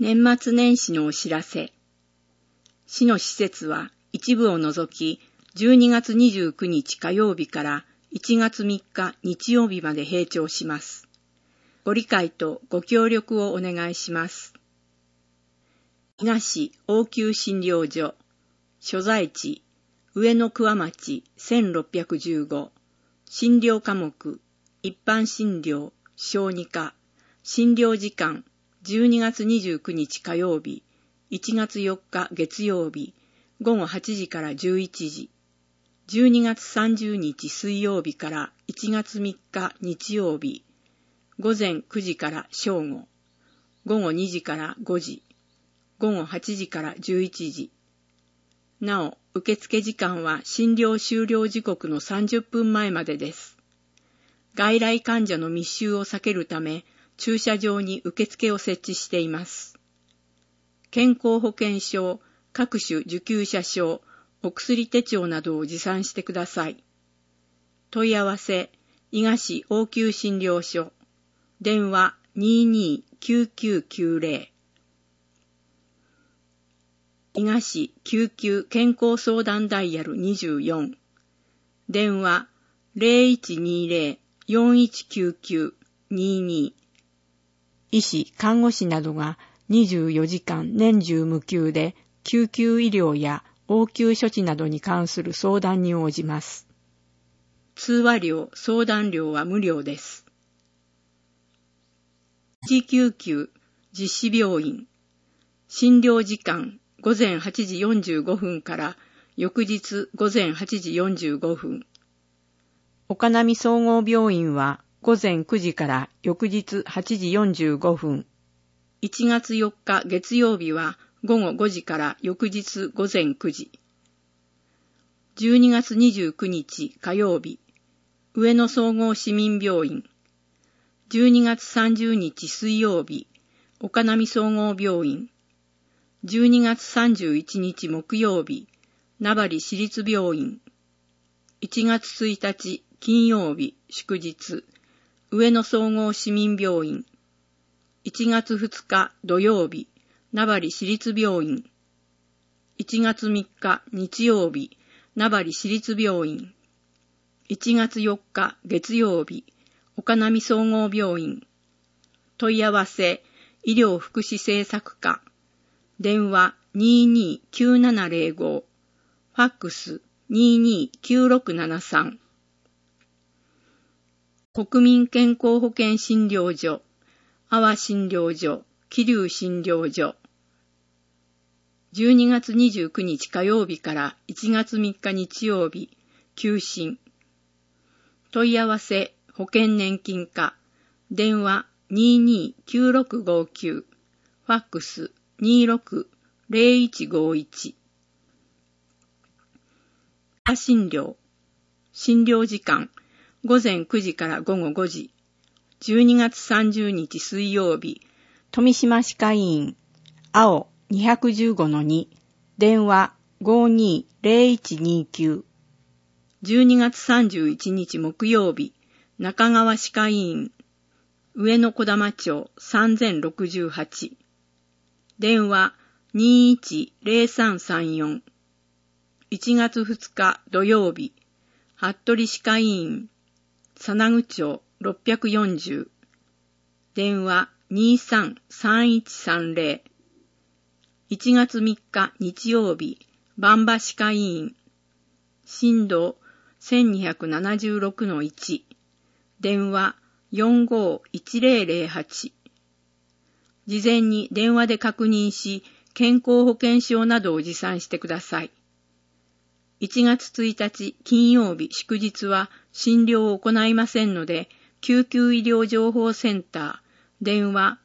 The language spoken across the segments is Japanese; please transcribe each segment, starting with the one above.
年末年始のお知らせ。市の施設は一部を除き12月29日火曜日から1月3日日曜日まで閉庁します。ご理解とご協力をお願いします。伊賀市応急診療所、所在地、上野桑町1615、診療科目、一般診療、小児科、診療時間、12月29日火曜日、1月4日月曜日、午後8時から11時、12月30日水曜日から1月3日日曜日、午前9時から正午、午後2時から5時、午後8時から11時。なお、受付時間は診療終了時刻の30分前までです。外来患者の密集を避けるため、駐車場に受付を設置しています。健康保険証、各種受給者証、お薬手帳などを持参してください。問い合わせ、伊賀市応急診療所、電話229990。伊賀市救急健康相談ダイヤル24、電話0120-419922。医師・看護師などが24時間年中無休で救急医療や応急処置などに関する相談に応じます。通話料・相談料は無料です。一時救急実施病院、診療時間午前8時45分から翌日午前8時45分。岡波総合病院は午前9時から翌日8時45分。1月4日月曜日は午後5時から翌日午前9時。12月29日火曜日、上野総合市民病院。12月30日水曜日、岡波総合病院。12月31日木曜日、名張市立病院。1月1日金曜日祝日、上野総合市民病院。1月2日土曜日、名張市立病院。1月3日日曜日、名張市立病院。1月4日月曜日、岡波総合病院。問い合わせ、医療福祉政策課。電話229705。ファックス229673。国民健康保険診療所、阿波診療所、桐生診療所。12月29日火曜日から1月3日日曜日、休診。問い合わせ、保険年金課。電話229659。ファックス260151。阿診療。診療時間。午前9時から午後5時。12月30日水曜日。富島歯科医院。青215-2。電話520129。12月31日木曜日。中川歯科医院。上野小玉町3068。電話210334。1月2日土曜日。服部歯科医院。佐那具町640。電話233130。1月3日日曜日。万葉歯科医院。震度1276-1。電話451008。事前に電話で確認し、健康保険証などを持参してください。1月1日金曜日祝日は診療を行いませんので、救急医療情報センター、電話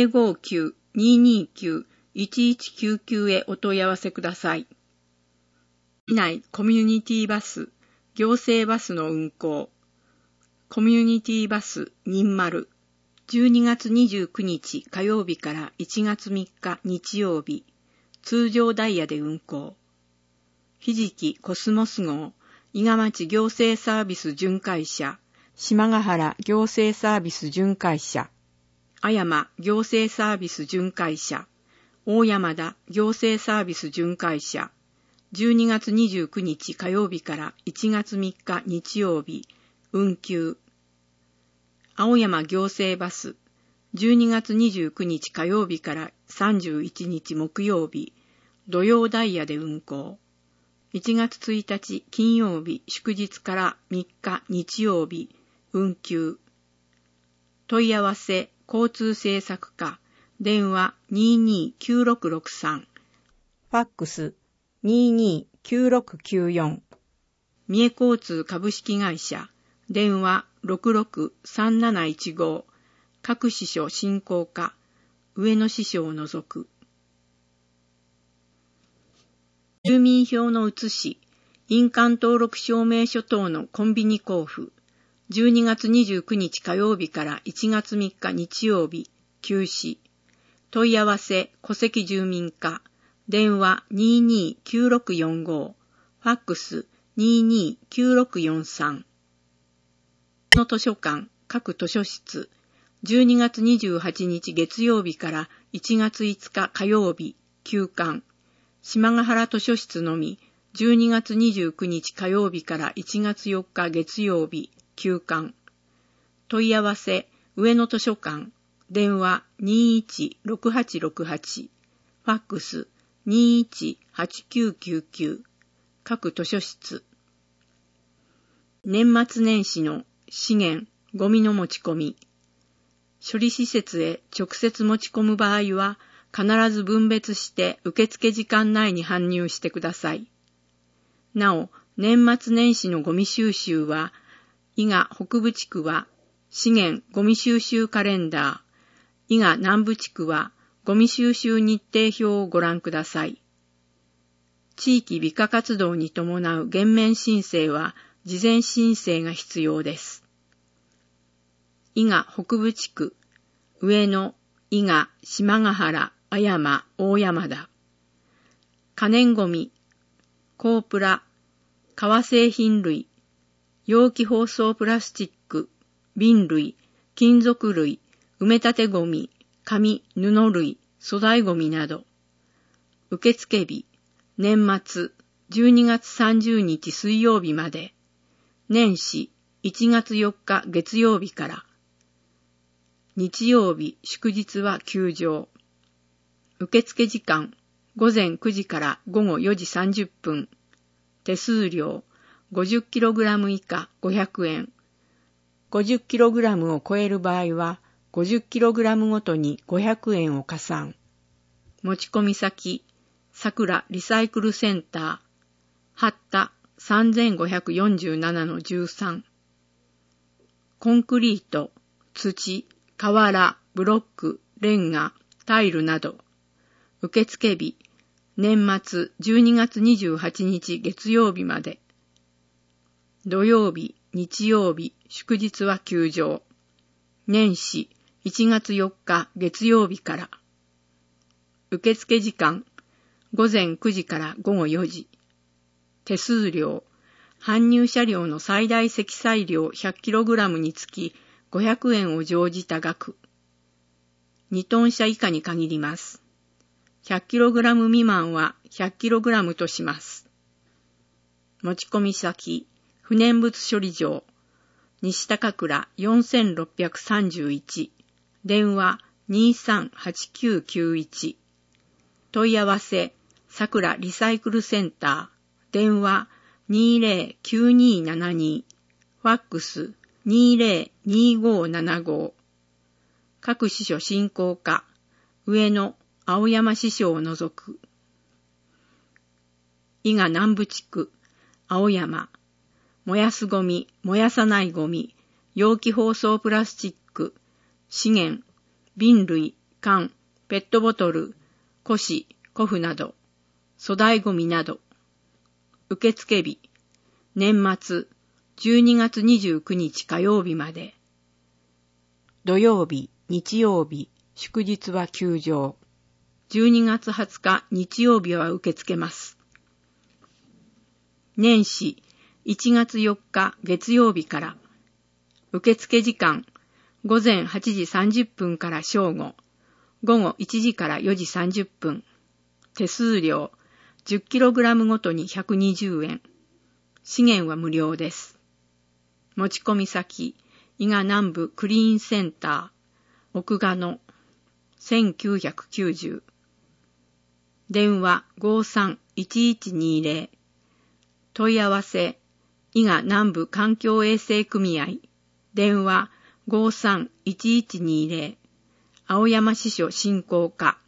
059-229-1199へお問い合わせください。市内コミュニティバス、行政バスの運行。コミュニティバス20。12月29日火曜日から1月3日日曜日、通常ダイヤで運行。ひじきコスモス号、伊賀町行政サービス巡回車、島ヶ原行政サービス巡回車、阿山行政サービス巡回車、 大山田行政サービス巡回車、12月29日火曜日から1月3日日曜日、運休。青山行政バス、12月29日火曜日から31日木曜日、土曜ダイヤで運行。1月1日金曜日祝日から3日日曜日、運休。問い合わせ交通政策課、電話229663、ファックス229694、三重交通株式会社、電話663715、各支所振興課、上野支所を除く。住民票の写し、印鑑登録証明書等のコンビニ交付、12月29日火曜日から1月3日日曜日、休止。問い合わせ戸籍住民課、電話229645、ファックス229643。の図書館、各図書室、12月28日月曜日から1月5日火曜日、休館。島ヶ原図書室のみ、12月29日火曜日から1月4日月曜日、休館。問い合わせ、上野図書館、電話216868、ファックス218999、各図書室。年末年始の資源、ゴミの持ち込み。処理施設へ直接持ち込む場合は、必ず分別して受付時間内に搬入してください。なお、年末年始のゴミ収集は、伊賀北部地区は資源ゴミ収集カレンダー、伊賀南部地区はゴミ収集日程表をご覧ください。地域美化活動に伴う減免申請は事前申請が必要です。伊賀北部地区、上野、伊賀、島ヶ原、阿山、大山田。可燃ゴミ、コープラ、革製品類、容器包装プラスチック、瓶類、金属類、埋め立てゴミ、紙、布類、粗大ゴミなど。受付日、年末、12月30日水曜日まで。年始、1月4日月曜日から。日曜日、祝日は休場。受付時間、午前9時から午後4時30分。手数料、50kg 以下500円。50kg を超える場合は、50kg ごとに500円を加算。持ち込み先、さくらリサイクルセンター、八田3547-13。コンクリート、土、瓦、ブロック、レンガ、タイルなど。受付日、年末12月28日月曜日まで。土曜日、日曜日、祝日は休場。年始、1月4日月曜日から。受付時間、午前9時から午後4時。手数料、搬入車両の最大積載量 100kg につき500円を乗じた額。2トン車以下に限ります。100kg 未満は 100kg とします。持ち込み先、不燃物処理場、西高倉4631、電話238991。問い合わせ、さくらリサイクルセンター、電話209272、ファックス202575。各支所振興課、上野、青山支所を除く。伊賀南部地区、青山。燃やすゴミ、燃やさないゴミ、容器包装プラスチック、資源、瓶類、缶、ペットボトル、古紙、古布など、粗大ゴミなど。受付日、年末、12月29日火曜日まで。土曜日、日曜日、祝日は休場。12月20日日曜日は受け付けます。年始、1月4日月曜日から。受付時間、午前8時30分から正午。 午後1時から4時30分。手数料 10kg ごとに120円。資源は無料です。持ち込み先、伊賀南部クリーンセンター、奥賀野、1990。電話531120。問い合わせ、伊賀南部環境衛生組合。電話531120。青山支所振興課。